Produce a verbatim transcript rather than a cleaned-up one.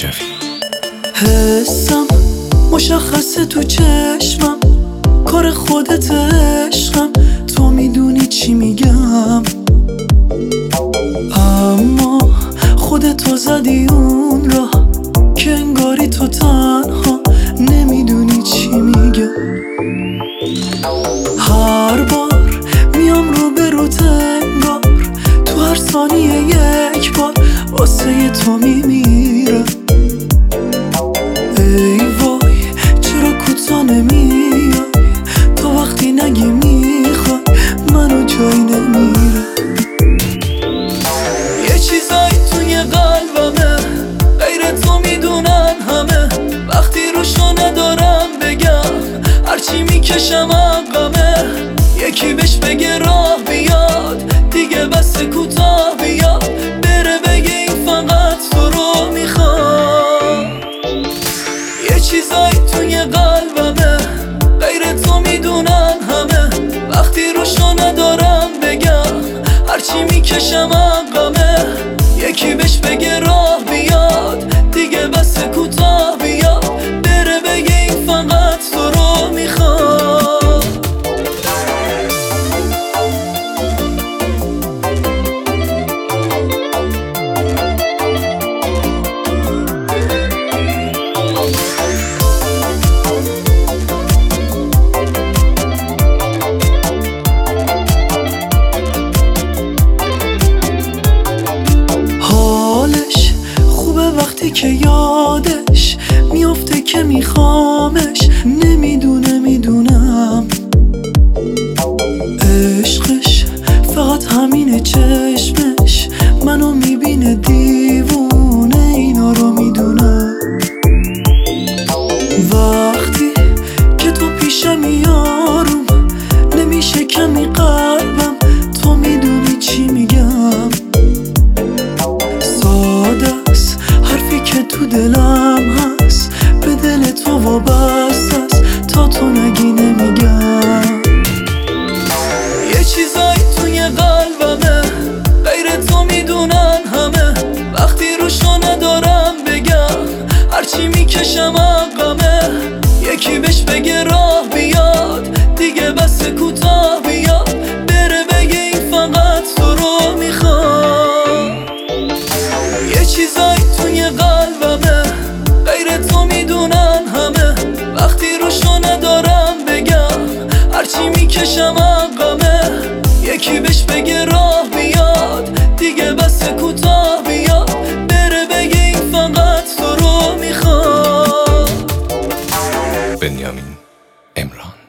رجوی. حسم مشخصه تو چشمم، کار خودت عشقم، تو میدونی چی میگم، اما خودتو زدی اون را که انگاری تو تنها نمیدونی چی میگم. هر بار میام رو به رو انگار تو هر ثانیه یک بار واسه تو میمیرم. ای وای چرا کوتا نمیای، تا وقتی نگی میخوای منو جای نمیره. یه چیزایی توی قلبمه غیر تو میدونن همه، وقتی روشو ندارم بگم هرچی میکشم عقبه. یکی بهش بگه راه بیاد دیگه بس کوتاه بیاد، بره بگه این فقط تو رو میخواد. یه چیزایی توی قلبمه غیر تو میدونن همه، وقتی روشو ندارم بگم هرچی میکشم عقبه. یکی بهش بگه راه بیاد دیگه بس کوتاه بیاد، بره بگه این فقط تو رو میخواد. حالش خوبه وقتی که یادش میافته که میخوامش، نمیدونه میدونم عشقش فقط همینه، چشمش منو میبینه دیوونه، اینا رو میدونم. وقتی که تو پیشم یارم نمیشه کمی قلبم، تو میدونی چی میگم. ساده است حرفی که تو دلم هست، به دل تو وابسته است، تا تو نگی نمیگم. یه چیزایی توی قلبمه غیر تو میدونن همه، وقتی روشو ندارم بگم هرچی میکشم عقبه. یکی بهش بگه راه بیاد دیگه بس کوتاه بیاد، بره بگه این فقط تو رو میخواد. یه چیزایی توی قلبمه غیر تو میدونن همه، وقتی روشو ندارم بگم هرچی میکشم عقبه. یکی بهش بگه راه بیاد دیگه بس کوتاه بیاد، بره بگه این فقط تو رو میخواد. بنیامین امران.